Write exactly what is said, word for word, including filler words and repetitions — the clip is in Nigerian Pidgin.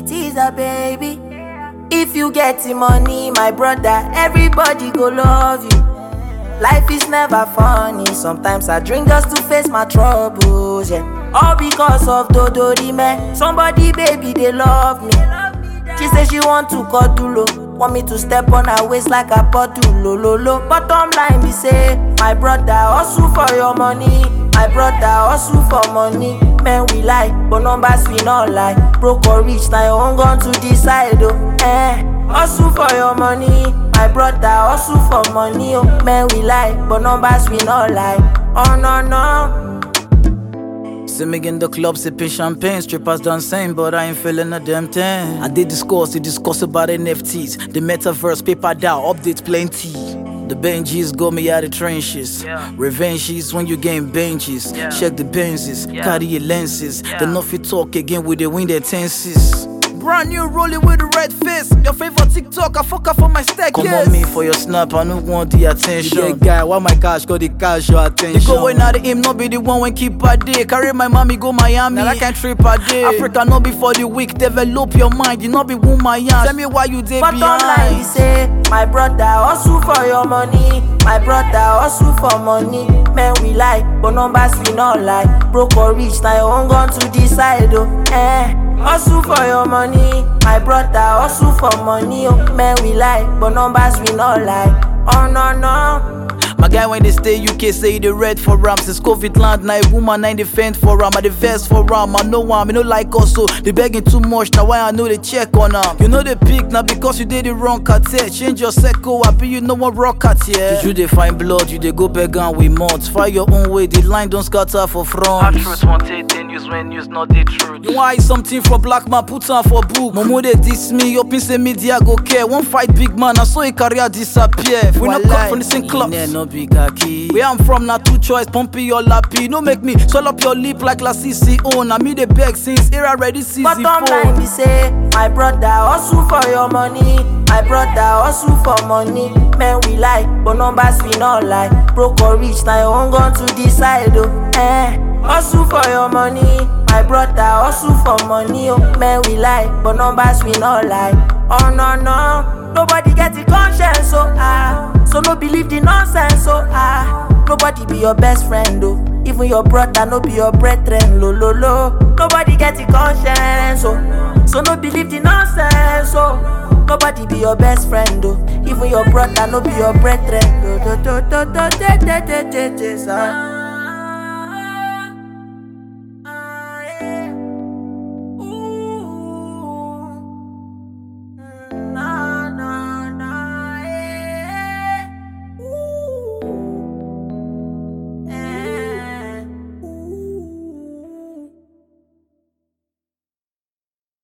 teaser, baby. If you get the money, my brother, everybody go love you. Life is never funny. Sometimes I drink just to face my troubles, yeah. All because of Dodori, man. Somebody, baby, they love me. She says she want to cuddle, want me to step on her waist like a bottle, lo lo lo. Bottom line be say, my brother hustle for your money. My brother hustle for money. Men we lie, but numbers we not lie. Broke or rich, now you own gun to decide, oh. Eh, hustle for your money. My brother hustle for money, oh. Men we lie, but numbers we not lie. Oh no no. See me in the club sipping champagne, strippers done same, but I ain't feeling a damn thing. I did discuss, they discuss about N F Ts, the metaverse, paper down, updates plenty. The Benjis got me out of trenches. Yeah. Revenges when you gain benches. Yeah. Check the Benzes, yeah. Carry your lenses. Yeah. Then off you talk again with the wind their tenses. Brand new rolling with the red face. Your favorite TikTok, I fuck up for my stack. Come yes. on me for your snap, I don't want the attention. Yeah, guy, why my cash got the cash your attention? You go when out of him, not be the one when keep a day. Carry my mommy go Miami, now I can't trip a day. Africa not be for the weak, develop your mind. You not be woman young. Tell me why you dey behind. But online you say, my brother hustle for your money. My brother hustle for money. Men we lie, but numbers we not lie. Broke or rich, now you own gun to decide, oh. Eh. Hustle for your money, my brother hustle for money, oh. Men we lie, but numbers we not lie. Oh no no. My guy when they stay U K say they red for ram. Since COVID land, now a woman I defend for ram. I the vest for ram, I know one, I know like us, so they begging too much. Now why I know they check on them. You know they pick now because you did the wrong cartel. Change your circle, I be you know what rock at yeah. You they find blood, you they go beg and we mods. Find your own way, the line don't scatter for front. Truth wanted, then news when news not the truth. You want something for black man, put on for book. Momo they diss me, up in say media go care. One fight big man, I saw a career disappear. We not cut from the same club. Where I'm from, not two choice, pumpy or lappy. No make me swell up your lip like La C C O. Now me the beg since era ready season four. Bottom line be say, my brother hustle for your money. My brother hustle for money. Men we lie, but numbers we not lie. Broke or rich, now you own gun to decide, oh. Eh, hustle for your money. My brother hustle for money, oh. Men we lie, but numbers we not lie. Oh no no. Nobody get the conscience, so ah. So no believe the nonsense, so ah. Nobody be your best friend, though. Even your brother no be your brethren, lo lo lo. Nobody get the conscience, so So no believe the nonsense, so nobody be your best friend, though. Even your brother no be your brethren, do do do do do do do do do do.